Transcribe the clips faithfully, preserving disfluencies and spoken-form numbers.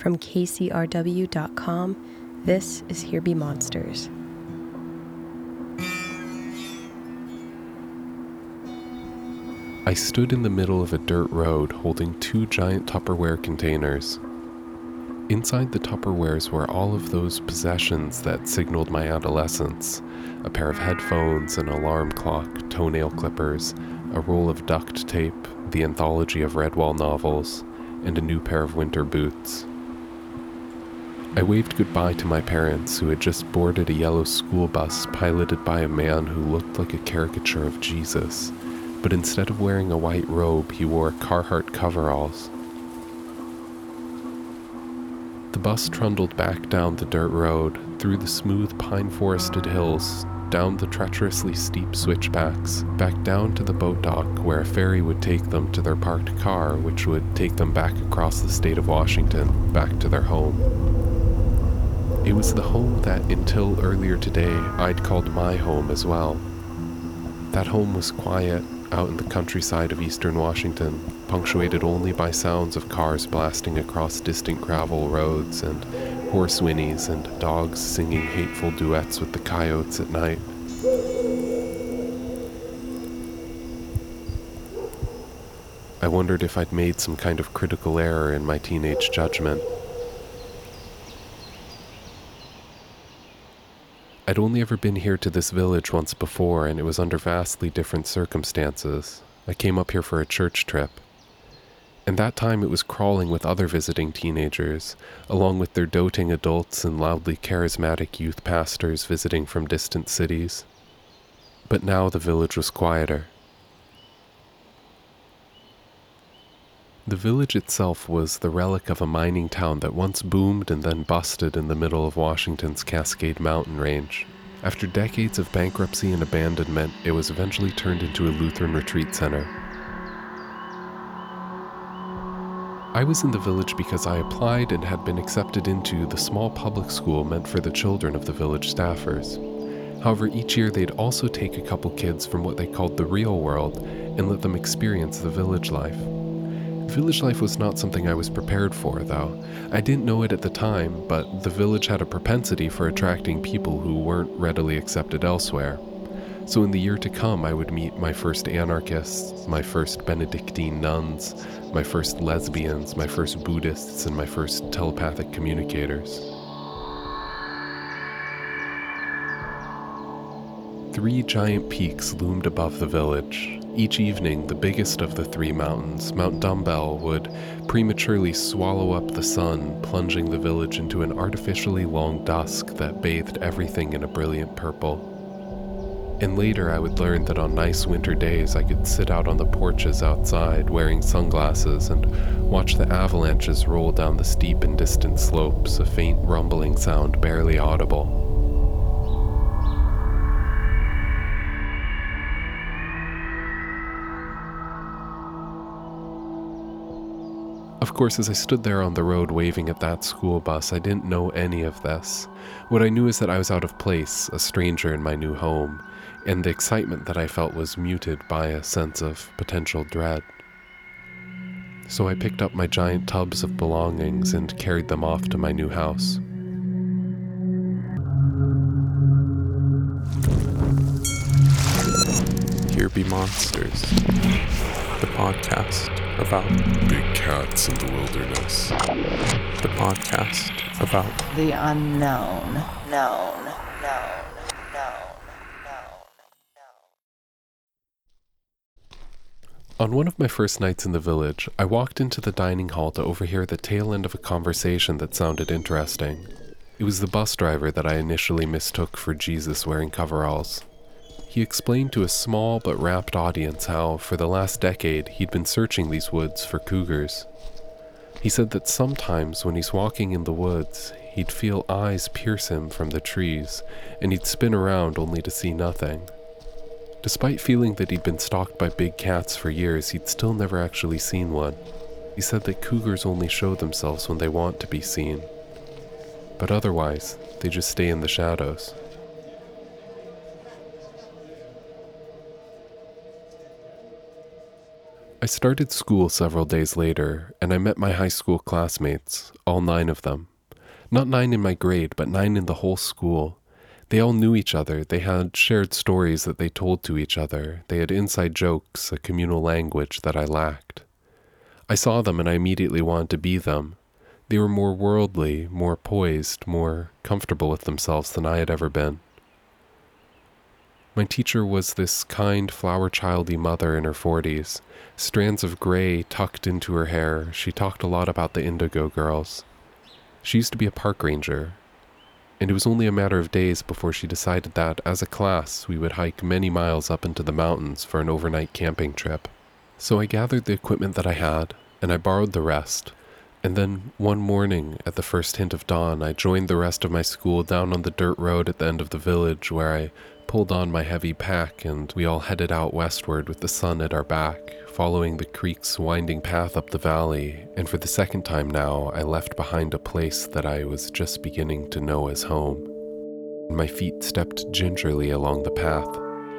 From K C R W dot com, this is Here Be Monsters. I stood in the middle of a dirt road holding two giant Tupperware containers. Inside the Tupperwares were all of those possessions that signaled my adolescence: a pair of headphones, an alarm clock, toenail clippers, a roll of duct tape, the anthology of Redwall novels, and a new pair of winter boots. I waved goodbye to my parents, who had just boarded a yellow school bus piloted by a man who looked like a caricature of Jesus, but instead of wearing a white robe, he wore Carhartt coveralls. The bus trundled back down the dirt road, through the smooth pine-forested hills, down the treacherously steep switchbacks, back down to the boat dock where a ferry would take them to their parked car, which would take them back across the state of Washington, back to their home. It was the home that, until earlier today, I'd called my home as well. That home was quiet, out in the countryside of eastern Washington, punctuated only by sounds of cars blasting across distant gravel roads and horse whinnies and dogs singing hateful duets with the coyotes at night. I wondered if I'd made some kind of critical error in my teenage judgment. I'd only ever been here to this village once before, and it was under vastly different circumstances. I came up here for a church trip. And that time it was crawling with other visiting teenagers, along with their doting adults and loudly charismatic youth pastors visiting from distant cities. But now the village was quieter. The village itself was the relic of a mining town that once boomed and then busted in the middle of Washington's Cascade Mountain range. After decades of bankruptcy and abandonment, it was eventually turned into a Lutheran retreat center. I was in the village because I applied and had been accepted into the small public school meant for the children of the village staffers. However, each year they'd also take a couple kids from what they called the real world and let them experience the village life. Village life was not something I was prepared for, though. I didn't know it at the time, but the village had a propensity for attracting people who weren't readily accepted elsewhere. So in the year to come, I would meet my first anarchists, my first Benedictine nuns, my first lesbians, my first Buddhists, and my first telepathic communicators. Three giant peaks loomed above the village. Each evening, the biggest of the three mountains, Mount Dumbbell, would prematurely swallow up the sun, plunging the village into an artificially long dusk that bathed everything in a brilliant purple. And later I would learn that on nice winter days I could sit out on the porches outside wearing sunglasses and watch the avalanches roll down the steep and distant slopes, a faint rumbling sound barely audible. Of course, as I stood there on the road waving at that school bus, I didn't know any of this. What I knew is that I was out of place, a stranger in my new home, and the excitement that I felt was muted by a sense of potential dread. So I picked up my giant tubs of belongings and carried them off to my new house. Here Be Monsters, the podcast about big cats in the wilderness. The podcast about the unknown, known, known, known, known, known. On one of my first nights in the village, I walked into the dining hall to overhear the tail end of a conversation that sounded interesting. It was the bus driver that I initially mistook for Jesus wearing coveralls. He explained to a small but rapt audience how, for the last decade, he'd been searching these woods for cougars. He said that sometimes when he's walking in the woods, he'd feel eyes pierce him from the trees, and he'd spin around only to see nothing. Despite feeling that he'd been stalked by big cats for years, he'd still never actually seen one. He said that cougars only show themselves when they want to be seen. But otherwise, they just stay in the shadows. I started school several days later, and I met my high school classmates, all nine of them. Not nine in my grade, but nine in the whole school. They all knew each other. They had shared stories that they told to each other. They had inside jokes, a communal language that I lacked. I saw them and I immediately wanted to be them. They were more worldly, more poised, more comfortable with themselves than I had ever been. My teacher was this kind, flower-childy mother in her forties. Strands of gray tucked into her hair. She talked a lot about the Indigo Girls. She used to be a park ranger, and it was only a matter of days before she decided that, as a class, we would hike many miles up into the mountains for an overnight camping trip. So I gathered the equipment that I had, and I borrowed the rest. And then, one morning, at the first hint of dawn, I joined the rest of my school down on the dirt road at the end of the village, where I pulled on my heavy pack and we all headed out westward with the sun at our back, following the creek's winding path up the valley, and for the second time now, I left behind a place that I was just beginning to know as home. My feet stepped gingerly along the path.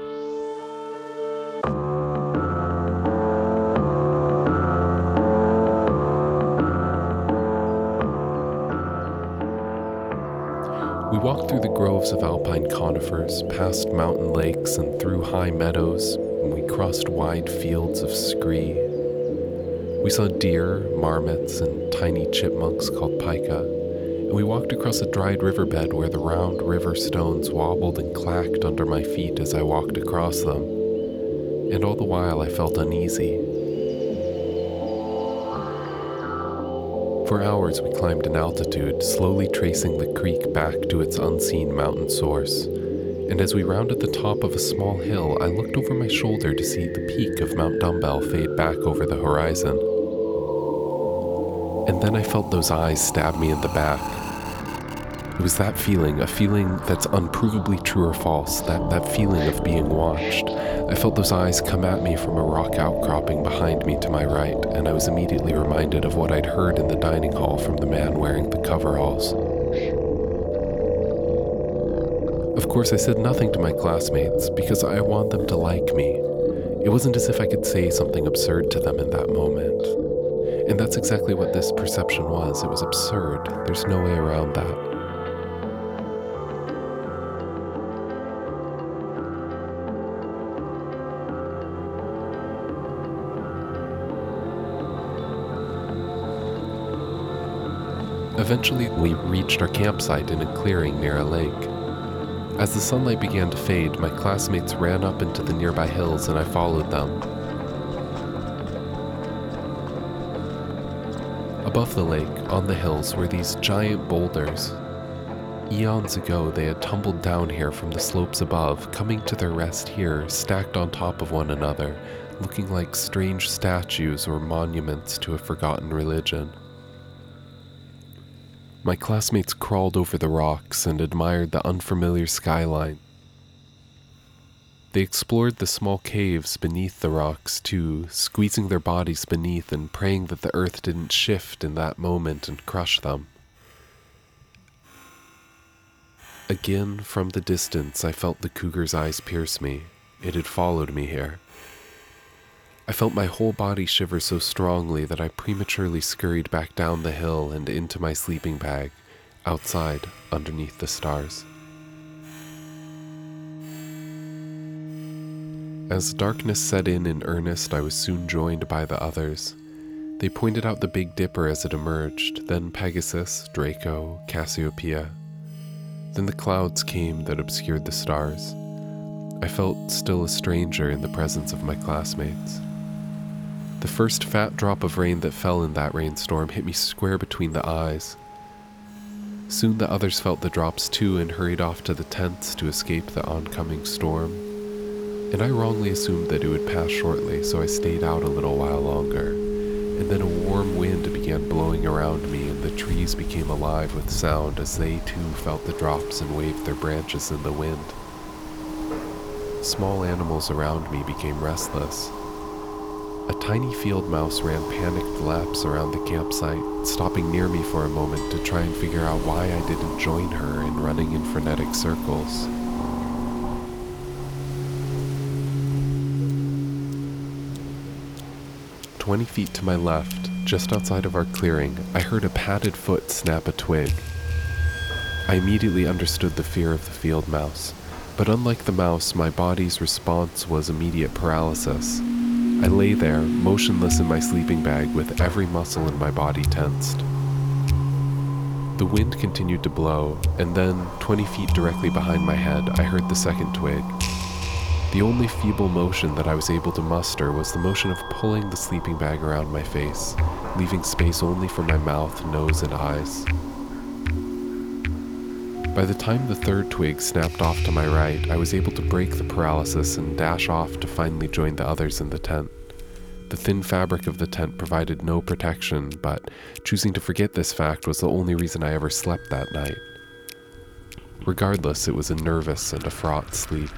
We walked through the groves of alpine conifers, past mountain lakes and through high meadows, and we crossed wide fields of scree. We saw deer, marmots, and tiny chipmunks called pika, and we walked across a dried riverbed where the round river stones wobbled and clacked under my feet as I walked across them, and all the while I felt uneasy. For hours we climbed an altitude, slowly tracing the creek back to its unseen mountain source. And as we rounded the top of a small hill, I looked over my shoulder to see the peak of Mount Dumbbell fade back over the horizon. And then I felt those eyes stab me in the back. It was that feeling, a feeling that's unprovably true or false, that, that feeling of being watched. I felt those eyes come at me from a rock outcropping behind me to my right, and I was immediately reminded of what I'd heard in the dining hall from the man wearing the coveralls. Of course, I said nothing to my classmates because I want them to like me. It wasn't as if I could say something absurd to them in that moment. And that's exactly what this perception was. It was absurd. There's no way around that. Eventually, we reached our campsite in a clearing near a lake. As the sunlight began to fade, my classmates ran up into the nearby hills and I followed them. Above the lake, on the hills, were these giant boulders. Eons ago, they had tumbled down here from the slopes above, coming to their rest here, stacked on top of one another, looking like strange statues or monuments to a forgotten religion. My classmates crawled over the rocks and admired the unfamiliar skyline. They explored the small caves beneath the rocks too, squeezing their bodies beneath and praying that the earth didn't shift in that moment and crush them. Again, from the distance, I felt the cougar's eyes pierce me. It had followed me here. I felt my whole body shiver so strongly that I prematurely scurried back down the hill and into my sleeping bag, outside, underneath the stars. As darkness set in in earnest, I was soon joined by the others. They pointed out the Big Dipper as it emerged, then Pegasus, Draco, Cassiopeia. Then the clouds came that obscured the stars. I felt still a stranger in the presence of my classmates. The first fat drop of rain that fell in that rainstorm hit me square between the eyes. Soon the others felt the drops too and hurried off to the tents to escape the oncoming storm. And I wrongly assumed that it would pass shortly, so I stayed out a little while longer. And then a warm wind began blowing around me and the trees became alive with sound as they too felt the drops and waved their branches in the wind. Small animals around me became restless. A tiny field mouse ran panicked laps around the campsite, stopping near me for a moment to try and figure out why I didn't join her in running in frenetic circles. twenty feet to my left, just outside of our clearing, I heard a padded foot snap a twig. I immediately understood the fear of the field mouse, but unlike the mouse, my body's response was immediate paralysis. I lay there, motionless in my sleeping bag with every muscle in my body tensed. The wind continued to blow, and then, twenty feet directly behind my head, I heard the second twig. The only feeble motion that I was able to muster was the motion of pulling the sleeping bag around my face, leaving space only for my mouth, nose, and eyes. By the time the third twig snapped off to my right, I was able to break the paralysis and dash off to finally join the others in the tent. The thin fabric of the tent provided no protection, but choosing to forget this fact was the only reason I ever slept that night. Regardless, it was a nervous and a fraught sleep.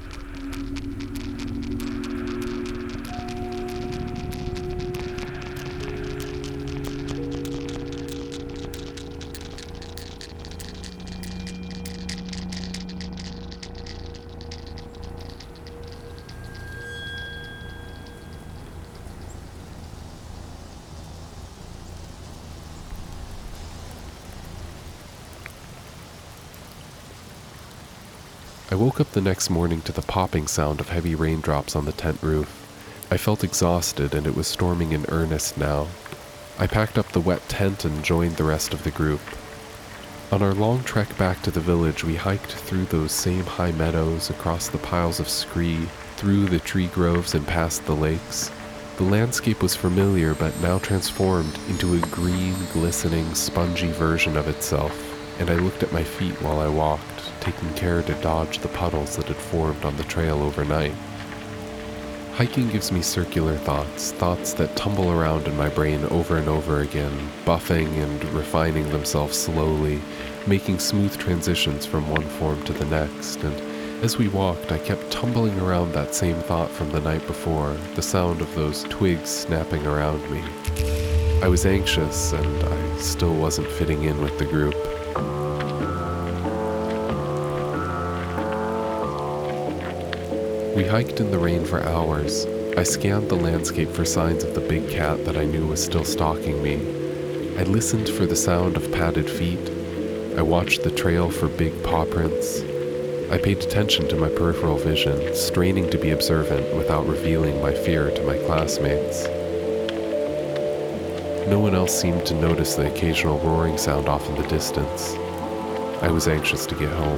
I woke up the next morning to the popping sound of heavy raindrops on the tent roof. I felt exhausted and it was storming in earnest now. I packed up the wet tent and joined the rest of the group. On our long trek back to the village, we hiked through those same high meadows, across the piles of scree, through the tree groves and past the lakes. The landscape was familiar but now transformed into a green, glistening, spongy version of itself, and I looked at my feet while I walked, taking care to dodge the puddles that had formed on the trail overnight. Hiking gives me circular thoughts, thoughts that tumble around in my brain over and over again, buffing and refining themselves slowly, making smooth transitions from one form to the next, and as we walked, I kept tumbling around that same thought from the night before, the sound of those twigs snapping around me. I was anxious, and I still wasn't fitting in with the group. We hiked in the rain for hours. I scanned the landscape for signs of the big cat that I knew was still stalking me. I listened for the sound of padded feet. I watched the trail for big paw prints. I paid attention to my peripheral vision, straining to be observant without revealing my fear to my classmates. No one else seemed to notice the occasional roaring sound off in the distance. I was anxious to get home.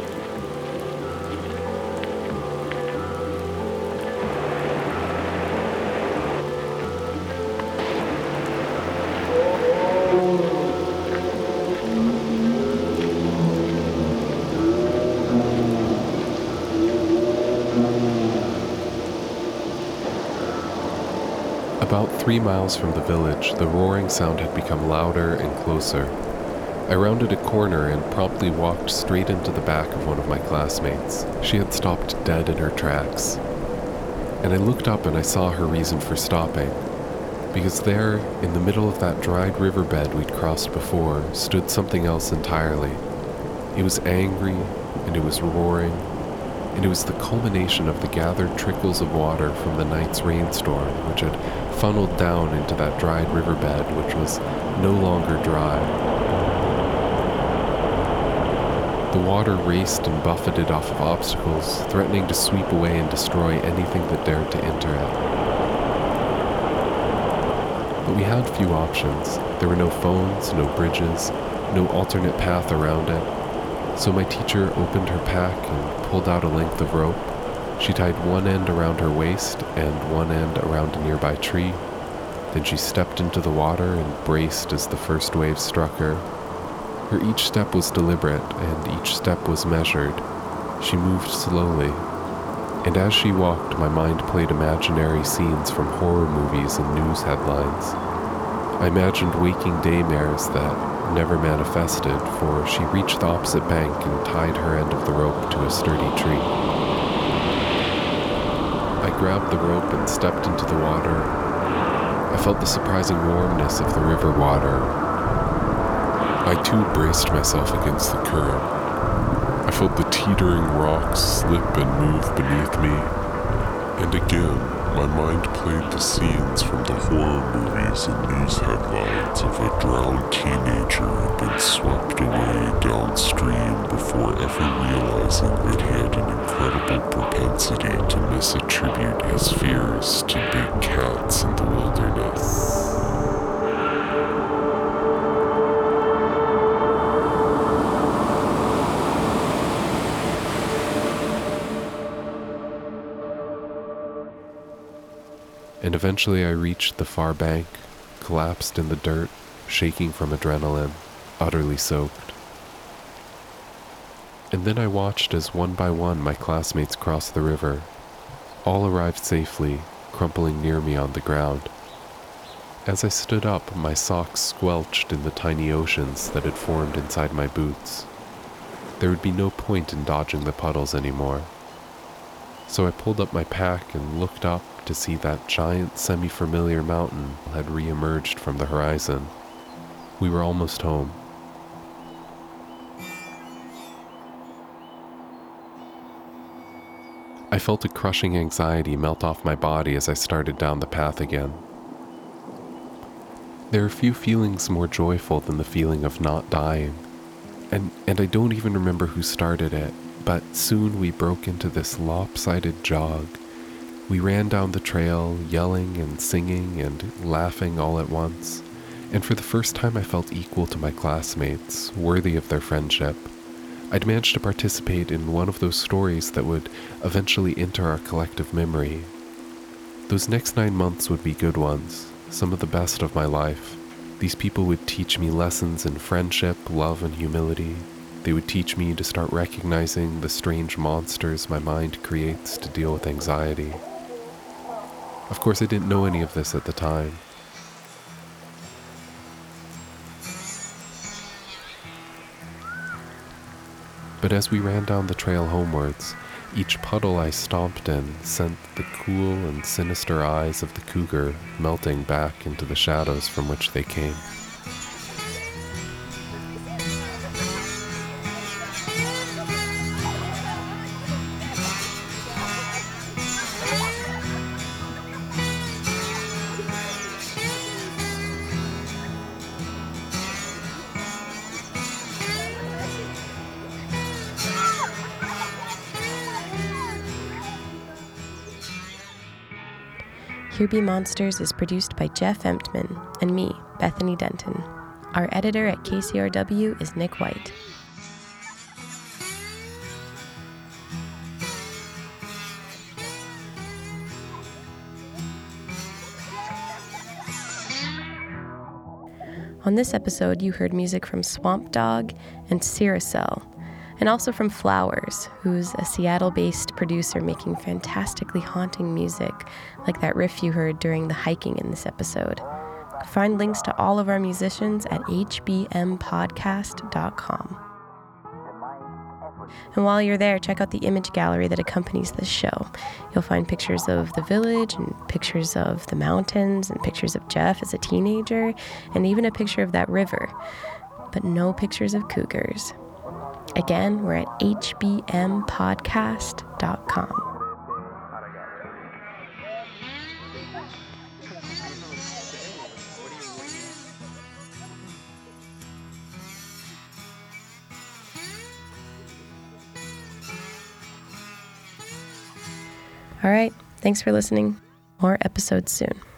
About three miles from the village, the roaring sound had become louder and closer. I rounded a corner and promptly walked straight into the back of one of my classmates. She had stopped dead in her tracks. And I looked up and I saw her reason for stopping. Because there, in the middle of that dried riverbed we'd crossed before, stood something else entirely. It was angry, and it was roaring, and it was the culmination of the gathered trickles of water from the night's rainstorm, which had funneled down into that dried riverbed, which was no longer dry. The water raced and buffeted off of obstacles, threatening to sweep away and destroy anything that dared to enter it. But we had few options. There were no phones, no bridges, no alternate path around it. So my teacher opened her pack and pulled out a length of rope. She tied one end around her waist and one end around a nearby tree. Then she stepped into the water and braced as the first wave struck her. Her each step was deliberate and each step was measured. She moved slowly. And as she walked, my mind played imaginary scenes from horror movies and news headlines. I imagined waking daymares that never manifested, for she reached the opposite bank and tied her end of the rope to a sturdy tree. I grabbed the rope and stepped into the water. I felt the surprising warmness of the river water. I too braced myself against the current. I felt the teetering rocks slip and move beneath me, and again My mind played the scenes from the horror movies and news headlines of a drowned teenager who'd been swept away downstream before ever realizing that he had an incredible propensity to misattribute his fears to big cats in the wilderness. And eventually I reached the far bank, collapsed in the dirt, shaking from adrenaline, utterly soaked. And then I watched as one by one my classmates crossed the river. All arrived safely, crumpling near me on the ground. As I stood up, my socks squelched in the tiny oceans that had formed inside my boots. There would be no point in dodging the puddles anymore. So I pulled up my pack and looked up to see that giant semi-familiar mountain had re-emerged from the horizon. We were almost home. I felt a crushing anxiety melt off my body as I started down the path again. There are few feelings more joyful than the feeling of not dying. And, and I don't even remember who started it, but soon we broke into this lopsided jog. We ran down the trail, yelling and singing and laughing all at once, and for the first time I felt equal to my classmates, worthy of their friendship. I'd managed to participate in one of those stories that would eventually enter our collective memory. Those next nine months would be good ones, some of the best of my life. These people would teach me lessons in friendship, love, and humility. They would teach me to start recognizing the strange monsters my mind creates to deal with anxiety. Of course, I didn't know any of this at the time. But as we ran down the trail homewards, each puddle I stomped in sent the cool and sinister eyes of the cougar melting back into the shadows from which they came. Here Be Monsters is produced by Jeff Emptman and me, Bethany Denton. Our editor at K C R W is Nick White. On this episode, you heard music from Swamp Dogg and Ciracel, and also from Flowers, who's a Seattle-based producer making fantastically haunting music, like that riff you heard during the hiking in this episode. Find links to all of our musicians at h b m podcast dot com. And while you're there, check out the image gallery that accompanies this show. You'll find pictures of the village, and pictures of the mountains, and pictures of Jeff as a teenager, and even a picture of that river. But no pictures of cougars. Again, we're at h b m podcast dot com. All right, thanks for listening. More episodes soon.